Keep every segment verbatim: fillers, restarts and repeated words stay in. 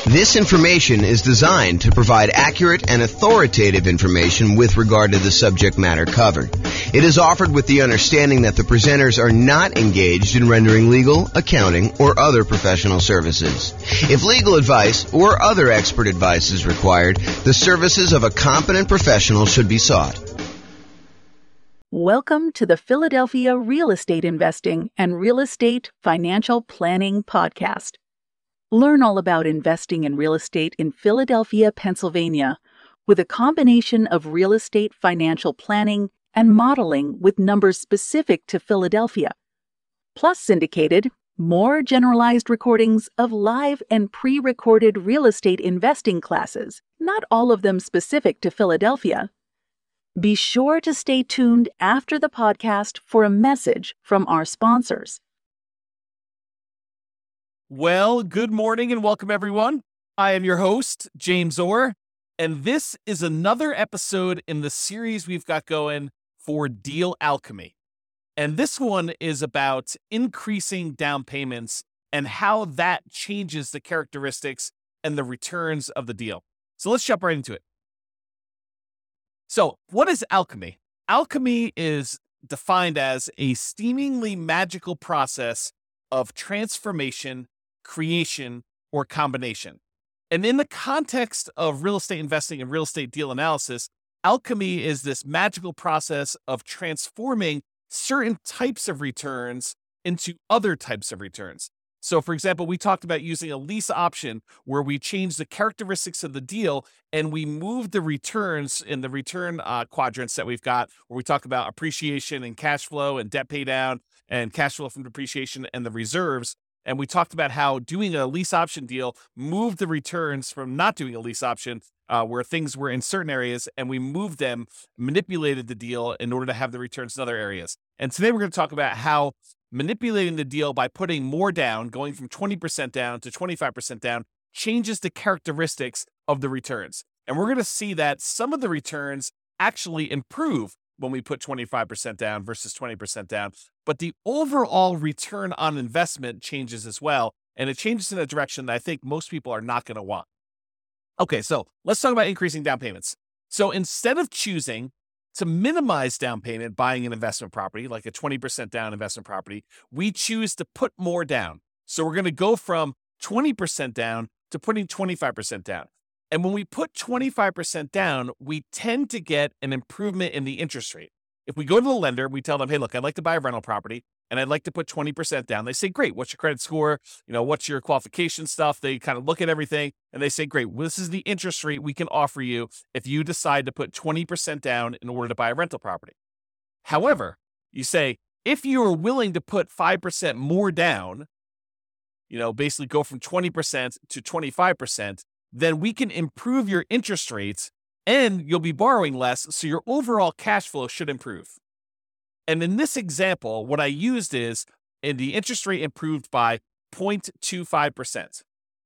This information is designed to provide accurate and authoritative information with regard to the subject matter covered. It is offered with the understanding that the presenters are not engaged in rendering legal, accounting, or other professional services. If legal advice or other expert advice is required, the services of a competent professional should be sought. Welcome to the Philadelphia Real Estate Investing and Real Estate Financial Planning Podcast. Learn all about investing in real estate in Philadelphia, Pennsylvania, with a combination of real estate financial planning and modeling with numbers specific to Philadelphia, plus syndicated, more generalized recordings of live and pre-recorded real estate investing classes, not all of them specific to Philadelphia. Be sure to stay tuned after the podcast for a message from our sponsors. Well, good morning and welcome everyone. I am your host, James Orr, and this is another episode in the series we've got going for Deal Alchemy. And this one is about increasing down payments and how that changes the characteristics and the returns of the deal. So let's jump right into it. So what is alchemy? Alchemy is defined as a seemingly magical process of transformation, creation, or combination. And in the context of real estate investing and real estate deal analysis, alchemy is this magical process of transforming certain types of returns into other types of returns. So, for example, we talked about using a lease option where we change the characteristics of the deal and we move the returns in the return uh, quadrants that we've got, where we talk about appreciation and cash flow and debt pay down and cash flow from depreciation and the reserves. And we talked about how doing a lease option deal moved the returns from not doing a lease option uh, where things were in certain areas, and we moved them, manipulated the deal in order to have the returns in other areas. And today we're going to talk about how manipulating the deal by putting more down, going from twenty percent down to twenty-five percent down, changes the characteristics of the returns. And we're going to see that some of the returns actually improve when we put twenty-five percent down versus twenty percent down. But the overall return on investment changes as well. And it changes in a direction that I think most people are not going to want. Okay, so let's talk about increasing down payments. So instead of choosing to minimize down payment buying an investment property, like a twenty percent down investment property, we choose to put more down. So we're going to go from twenty percent down to putting twenty-five percent down. And when we put twenty-five percent down, we tend to get an improvement in the interest rate. If we go to the lender, we tell them, hey, look, I'd like to buy a rental property and I'd like to put twenty percent down. They say, great, what's your credit score? You know, what's your qualification stuff? They kind of look at everything and they say, great, well, this is the interest rate we can offer you if you decide to put twenty percent down in order to buy a rental property. However, you say, if you are willing to put five percent more down, you know, basically go from twenty percent to twenty-five percent, then we can improve your interest rates and you'll be borrowing less, so your overall cash flow should improve. And in this example, what I used is, and the interest rate improved by zero point two five percent.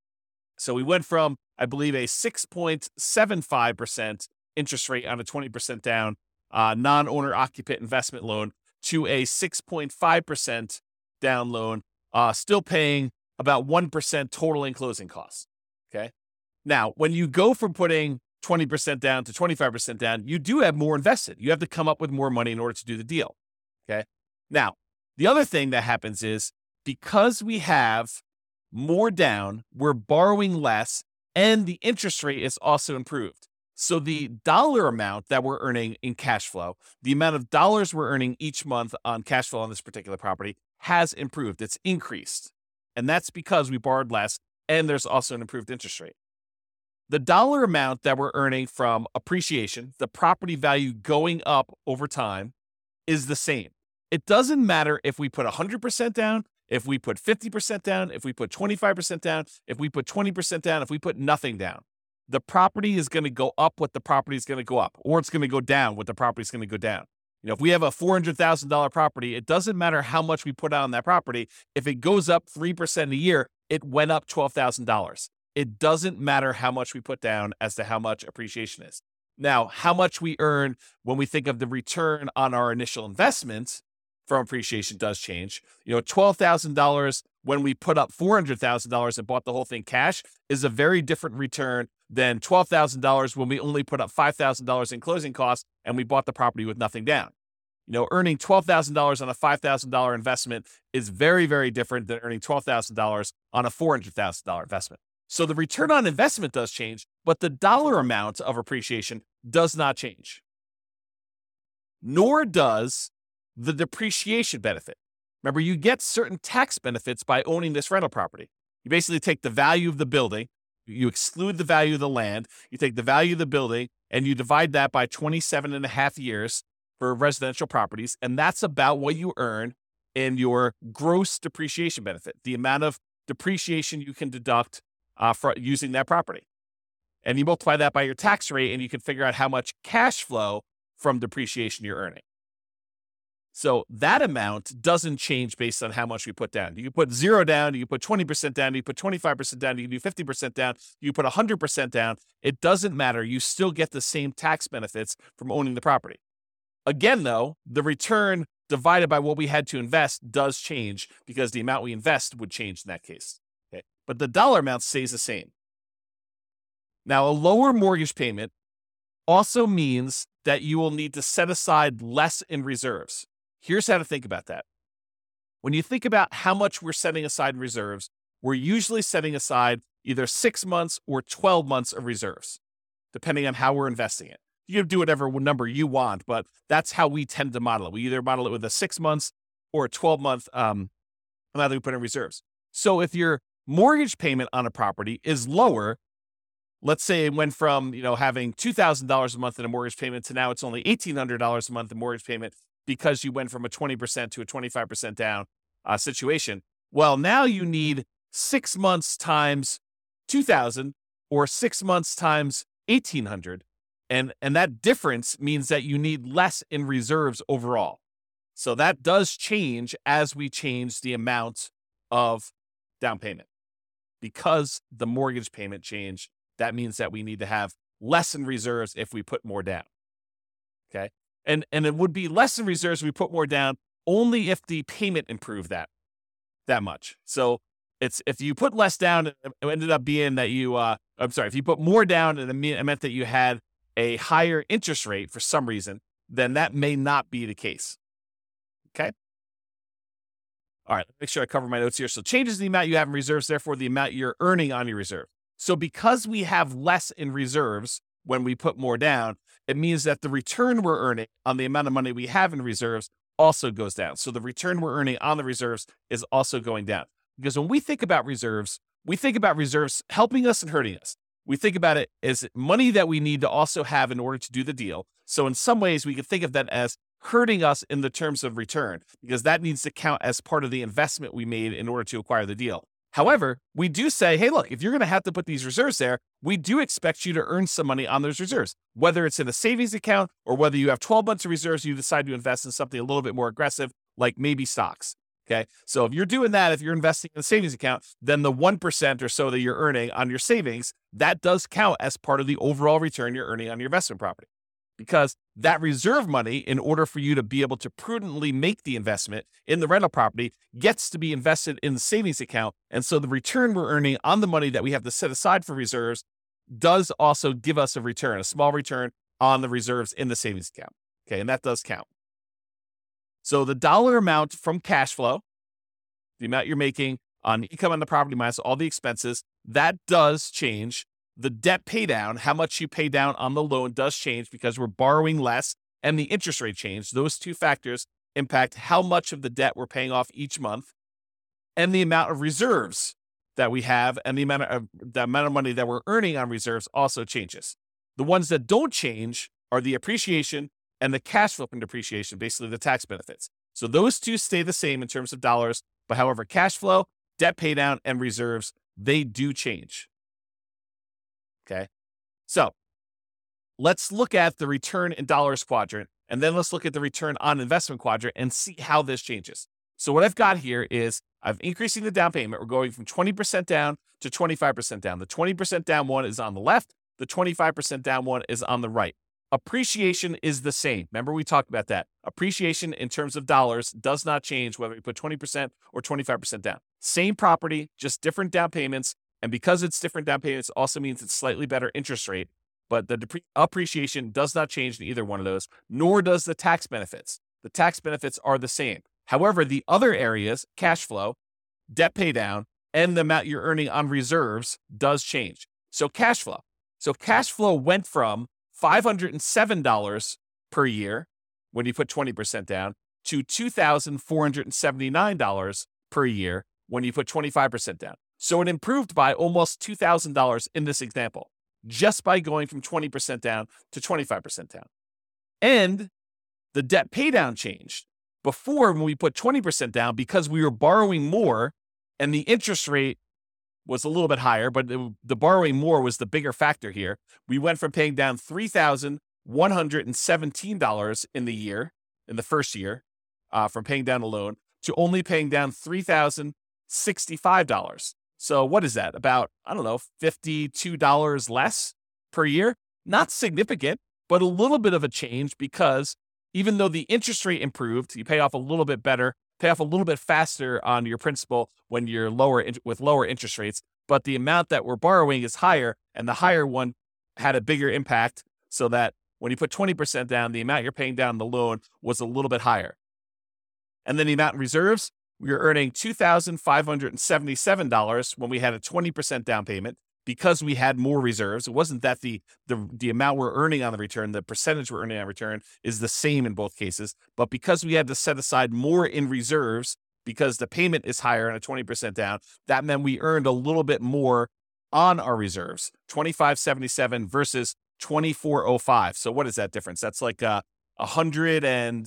So we went from, I believe, a six point seven five percent interest rate on a twenty percent down uh, non-owner occupant investment loan to a six point five percent down loan, uh, still paying about one percent total in closing costs. Okay. Now, when you go from putting twenty percent down to twenty-five percent down, you do have more invested. You have to come up with more money in order to do the deal. Okay. Now, the other thing that happens is because we have more down, we're borrowing less and the interest rate is also improved. So the dollar amount that we're earning in cash flow, the amount of dollars we're earning each month on cash flow on this particular property has improved. It's increased. And that's because we borrowed less and there's also an improved interest rate. The dollar amount that we're earning from appreciation, the property value going up over time, is the same. It doesn't matter if we put one hundred percent down, if we put fifty percent down, if we put twenty-five percent down, if we put twenty percent down, if we put nothing down. The property is going to go up what the property is going to go up, or it's going to go down what the property is going to go down. You know, if we have a four hundred thousand dollars property, it doesn't matter how much we put out on that property. If it goes up three percent a year, it went up twelve thousand dollars. It doesn't matter how much we put down as to how much appreciation is. Now, how much we earn when we think of the return on our initial investment from appreciation does change. You know, twelve thousand dollars when we put up four hundred thousand dollars and bought the whole thing cash is a very different return than twelve thousand dollars when we only put up five thousand dollars in closing costs and we bought the property with nothing down. You know, earning twelve thousand dollars on a five thousand dollars investment is very, very different than earning twelve thousand dollars on a four hundred thousand dollars investment. So the return on investment does change, but the dollar amount of appreciation does not change. Nor does the depreciation benefit. Remember, you get certain tax benefits by owning this rental property. You basically take the value of the building, you exclude the value of the land, you take the value of the building, and you divide that by twenty-seven and a half years for residential properties, and that's about what you earn in your gross depreciation benefit, the amount of depreciation you can deduct uh, for using that property. And you multiply that by your tax rate, and you can figure out how much cash flow from depreciation you're earning. So that amount doesn't change based on how much we put down. You can put zero down, you can put twenty percent down, you can put twenty-five percent down, you can do fifty percent down, you can put one hundred percent down. It doesn't matter. You still get the same tax benefits from owning the property. Again, though, the return divided by what we had to invest does change because the amount we invest would change in that case. Okay? But the dollar amount stays the same. Now, a lower mortgage payment also means that you will need to set aside less in reserves. Here's how to think about that. When you think about how much we're setting aside in reserves, we're usually setting aside either six months or twelve months of reserves, depending on how we're investing it. You can do whatever number you want, but that's how we tend to model it. We either model it with a six months or a twelve month um, amount that we put in reserves. So if your mortgage payment on a property is lower, let's say it went from, you know, having two thousand dollars a month in a mortgage payment to now it's only eighteen hundred dollars a month in mortgage payment because you went from a twenty percent to a twenty-five percent down uh, situation. Well, now you need six months times two thousand or six months times eighteen hundred. And, and that difference means that you need less in reserves overall. So that does change as we change the amount of down payment. Because the mortgage payment changed, that means that we need to have less in reserves if we put more down. Okay. And, and it would be less in reserves if we put more down only if the payment improved that, that much. So it's, if you put less down, it ended up being that you, uh, I'm sorry, if you put more down and it meant that you had a higher interest rate for some reason, then that may not be the case. Okay. All right. Make sure I cover my notes here. So changes the amount you have in reserves, therefore the amount you're earning on your reserve. So because we have less in reserves when we put more down, it means that the return we're earning on the amount of money we have in reserves also goes down. So the return we're earning on the reserves is also going down. Because when we think about reserves, we think about reserves helping us and hurting us. We think about it as money that we need to also have in order to do the deal. So in some ways, we can think of that as hurting us in the terms of return, because that needs to count as part of the investment we made in order to acquire the deal. However, we do say, hey, look, if you're going to have to put these reserves there, we do expect you to earn some money on those reserves, whether it's in a savings account or whether you have twelve months of reserves, you decide to invest in something a little bit more aggressive, like maybe stocks. Okay. So if you're doing that, if you're investing in a savings account, then the one percent or so that you're earning on your savings, that does count as part of the overall return you're earning on your investment property. Because that reserve money, in order for you to be able to prudently make the investment in the rental property, gets to be invested in the savings account. And so the return we're earning on the money that we have to set aside for reserves does also give us a return, a small return on the reserves in the savings account. Okay. And that does count. So the dollar amount from cash flow, the amount you're making on income on the property minus all the expenses, that does change. The debt pay down, how much you pay down on the loan, does change because we're borrowing less, and the interest rate change. Those two factors impact how much of the debt we're paying off each month, and the amount of reserves that we have, and the amount of the amount of money that we're earning on reserves also changes. The ones that don't change are the appreciation and the cash flow from depreciation, basically the tax benefits. So those two stay the same in terms of dollars, but however, cash flow, debt pay down, and reserves, they do change. Okay. So let's look at the return in dollars quadrant, and then let's look at the return on investment quadrant and see how this changes. So what I've got here is I'm increasing the down payment. We're going from twenty percent down to twenty-five percent down. The twenty percent down one is on the left. The twenty-five percent down one is on the right. Appreciation is the same. Remember, we talked about that. Appreciation in terms of dollars does not change whether you put twenty percent or twenty-five percent down. Same property, just different down payments. And because it's different down payments, also means it's slightly better interest rate. But the depre- appreciation does not change in either one of those, nor does the tax benefits. The tax benefits are the same. However, the other areas, cash flow, debt pay down, and the amount you're earning on reserves does change. So cash flow. So cash flow went from five hundred seven dollars per year when you put twenty percent down to two thousand four hundred seventy-nine dollars per year when you put twenty-five percent down. So it improved by almost two thousand dollars in this example, just by going from twenty percent down to twenty-five percent down. And the debt pay down changed. Before, when we put twenty percent down, because we were borrowing more and the interest rate was a little bit higher, but it, the borrowing more was the bigger factor here. We went from paying down three thousand one hundred seventeen dollars in the year, in the first year, uh, from paying down a loan, to only paying down three thousand sixty-five dollars. So what is that? About, I don't know, fifty-two dollars less per year? Not significant, but a little bit of a change, because even though the interest rate improved, you pay off a little bit better, pay off a little bit faster on your principal when you're lower with lower interest rates, but the amount that we're borrowing is higher, and the higher one had a bigger impact, so that when you put twenty percent down, the amount you're paying down the loan was a little bit higher. And then the amount in reserves, we were earning two thousand five hundred seventy-seven dollars when we had a twenty percent down payment, because we had more reserves. It wasn't that the, the, the amount we're earning on the return, the percentage we're earning on return is the same in both cases, but because we had to set aside more in reserves because the payment is higher on a twenty percent down, that meant we earned a little bit more on our reserves, twenty-five seventy-seven versus twenty-four oh five. So what is that difference? That's like uh, one hundred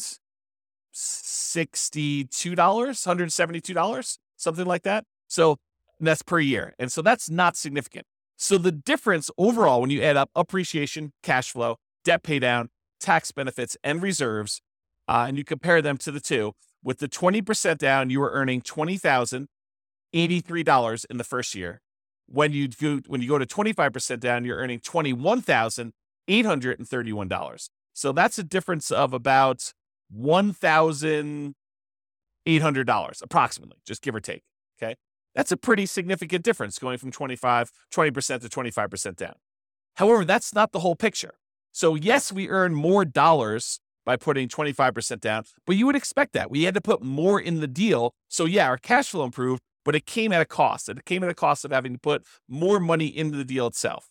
sixty-two dollars, one hundred seventy-two dollars, something like that. So that's per year. And so that's not significant. So the difference overall, when you add up appreciation, cash flow, debt pay down, tax benefits, and reserves, uh, and you compare them to the two, with the twenty percent down, you were earning twenty thousand eighty-three dollars in the first year. When you go, when you go to twenty-five percent down, you're earning twenty-one thousand eight hundred thirty-one dollars. So that's a difference of about one thousand eight hundred dollars approximately, just give or take. Okay. That's a pretty significant difference, going from twenty-five, twenty percent to twenty-five percent down. However, that's not the whole picture. So yes, we earn more dollars by putting twenty-five percent down, but you would expect that. We had to put more in the deal. So yeah, our cash flow improved, but it came at a cost. It came at a cost of having to put more money into the deal itself.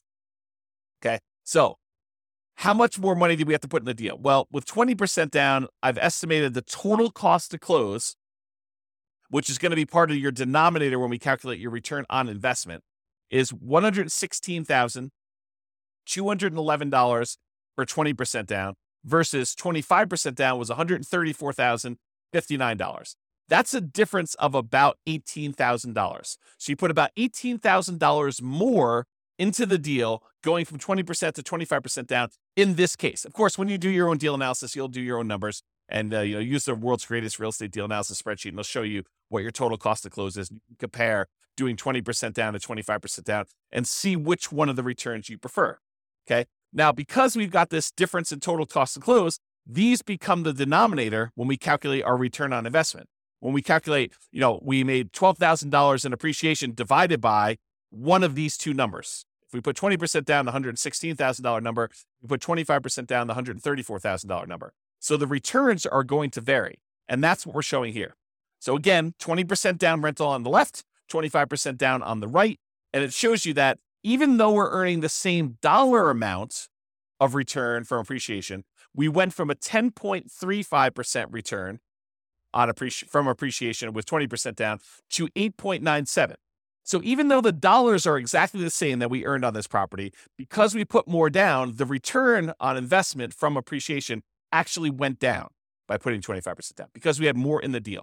Okay. So how much more money did we have to put in the deal? Well, with twenty percent down, I've estimated the total cost to close, which is going to be part of your denominator when we calculate your return on investment, is one hundred sixteen thousand two hundred eleven dollars for twenty percent down, versus twenty-five percent down was one hundred thirty-four thousand fifty-nine dollars. That's a difference of about eighteen thousand dollars. So you put about eighteen thousand dollars more into the deal, going from twenty percent to twenty-five percent down in this case. Of course, when you do your own deal analysis, you'll do your own numbers and uh, you know, use the world's greatest real estate deal analysis spreadsheet, and it'll show you what your total cost to close is. You can compare doing twenty percent down to twenty-five percent down and see which one of the returns you prefer. Okay. Now, because we've got this difference in total cost to close, these become the denominator when we calculate our return on investment. When we calculate, you know, we made twelve thousand dollars in appreciation divided by one of these two numbers. If we put twenty percent down, the one hundred sixteen thousand dollars number, we put twenty-five percent down, the one hundred thirty-four thousand dollars number. So the returns are going to vary. And that's what we're showing here. So again, twenty percent down rental on the left, twenty-five percent down on the right. And it shows you that even though we're earning the same dollar amount of return from appreciation, we went from a ten point three five percent return on appreci- from appreciation with twenty percent down to eight point nine seven. So even though the dollars are exactly the same that we earned on this property, because we put more down, the return on investment from appreciation actually went down by putting twenty-five percent down because we had more in the deal.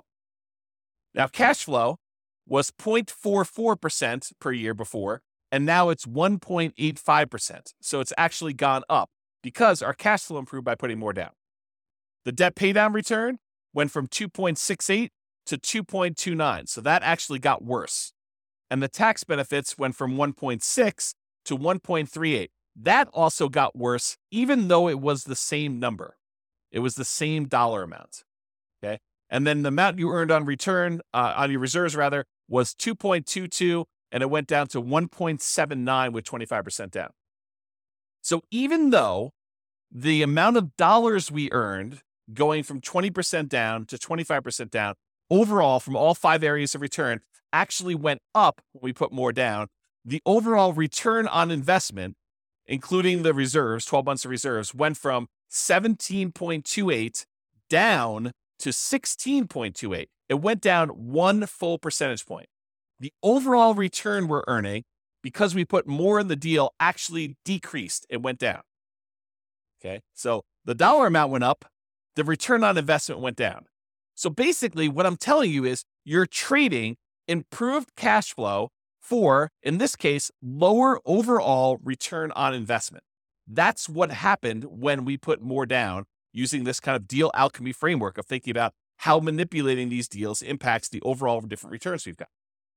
Now, cash flow was zero point four four percent per year before, and now it's one point eight five percent. So it's actually gone up because our cash flow improved by putting more down. The debt paydown return went from two point six eight to two point two nine. So that actually got worse. And the tax benefits went from one point six to one point three eight. That also got worse, even though it was the same number. It was the same dollar amount. Okay. And then the amount you earned on return, uh, on your reserves rather, was two point two two, and it went down to one point seven nine with twenty-five percent down. So even though the amount of dollars we earned going from twenty percent down to twenty-five percent down, overall from all five areas of return actually went up when we put more down, the overall return on investment, including the reserves, twelve months of reserves, went from seventeen point two eight down to sixteen point two eight. It went down one full percentage point. The overall return we're earning, because we put more in the deal, actually decreased. It went down. Okay, so the dollar amount went up, the return on investment went down. So basically, what I'm telling you is you're trading improved cash flow for, in this case, lower overall return on investment. That's what happened when we put more down using this kind of deal alchemy framework of thinking about how manipulating these deals impacts the overall different returns we've got.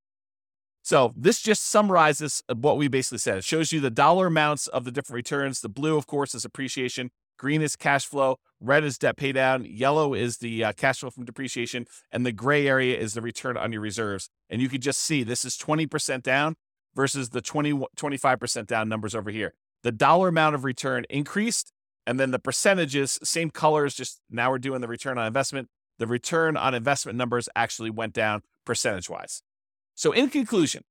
So this just summarizes what we basically said. It shows you the dollar amounts of the different returns. The blue, of course, is appreciation. Green is cash flow. Red is debt pay down. Yellow is the uh, cash flow from depreciation. And the gray area is the return on your reserves. And you can just see this is twenty percent down versus the twenty, twenty-five percent down numbers over here. The dollar amount of return increased. And then the percentages, same colors, just now we're doing the return on investment. The return on investment numbers actually went down percentage-wise. So in conclusion,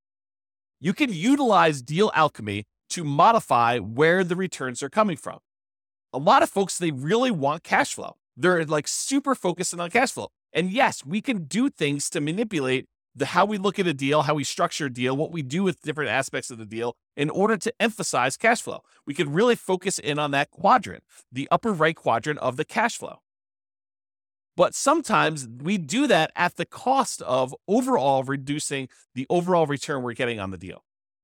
you can utilize deal alchemy to modify where the returns are coming from. A lot of folks, they really want cash flow. They're like super focused on cash flow. And yes, we can do things to manipulate the how we look at a deal, how we structure a deal, what we do with different aspects of the deal in order to emphasize cash flow. We can really focus in on that quadrant, the upper right quadrant of the cash flow. But sometimes we do that at the cost of overall reducing the overall return we're getting on the deal.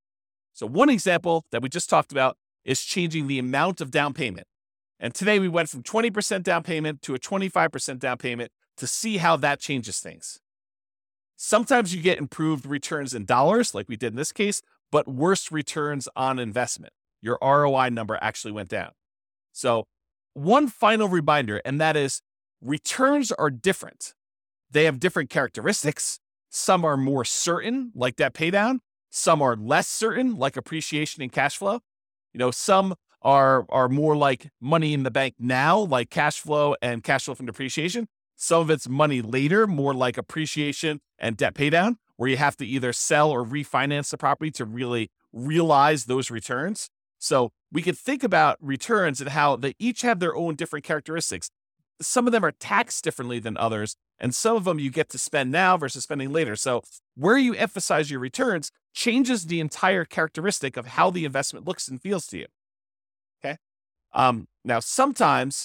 So one example that we just talked about is changing the amount of down payment. And today we went from twenty percent down payment to a twenty-five percent down payment to see how that changes things. Sometimes you get improved returns in dollars, like we did in this case, but worse returns on investment. Your R O I number actually went down. So one final reminder, and that is, returns are different. They have different characteristics. Some are more certain, like debt paydown. Some are less certain, like appreciation and cash flow. You know, some are, are more like money in the bank now, like cash flow and cash flow from depreciation. Some of it's money later, more like appreciation and debt paydown, where you have to either sell or refinance the property to really realize those returns. So we could think about returns and how they each have their own different characteristics. Some of them are taxed differently than others, and some of them you get to spend now versus spending later. So where you emphasize your returns changes the entire characteristic of how the investment looks and feels to you. Okay. Um, now, sometimes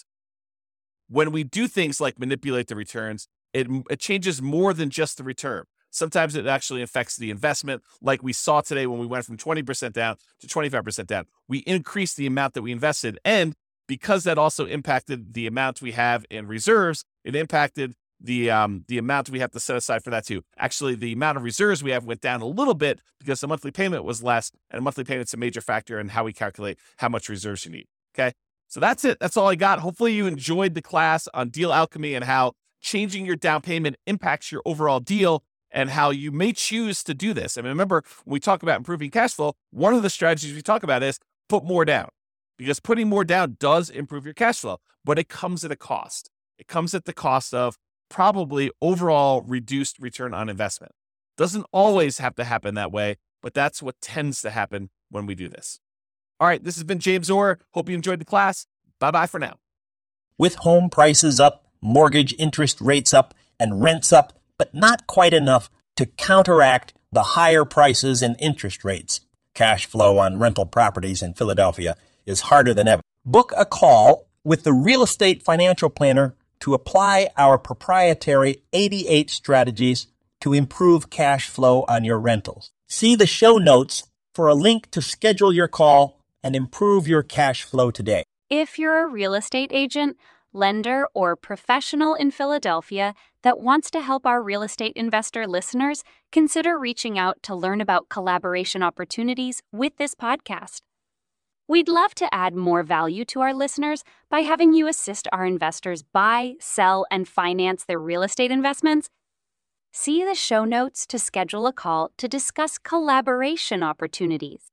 when we do things like manipulate the returns, it, it changes more than just the return. Sometimes it actually affects the investment, like we saw today when we went from twenty percent down to twenty-five percent down. We increased the amount that we invested, and because that also impacted the amount we have in reserves, it impacted the um, the amount we have to set aside for that too. Actually, the amount of reserves we have went down a little bit because the monthly payment was less, and monthly payment's a major factor in how we calculate how much reserves you need. Okay, so that's it. That's all I got. Hopefully you enjoyed the class on deal alchemy and how changing your down payment impacts your overall deal and how you may choose to do this. And remember, when we talk about improving cash flow, one of the strategies we talk about is put more down. Because putting more down does improve your cash flow, but it comes at a cost. It comes at the cost of probably overall reduced return on investment. Doesn't always have to happen that way, but that's what tends to happen when we do this. All right, this has been James Orr. Hope you enjoyed the class. Bye-bye for now. With home prices up, mortgage interest rates up, and rents up, but not quite enough to counteract the higher prices and interest rates, cash flow on rental properties in Philadelphia is harder than ever. Book a call with the Real Estate Financial Planner to apply our proprietary eighty-eight strategies to improve cash flow on your rentals. See the show notes for a link to schedule your call and improve your cash flow today. If you're a real estate agent, lender, or professional in Philadelphia that wants to help our real estate investor listeners, consider reaching out to learn about collaboration opportunities with this podcast. We'd love to add more value to our listeners by having you assist our investors buy, sell, and finance their real estate investments. See the show notes to schedule a call to discuss collaboration opportunities.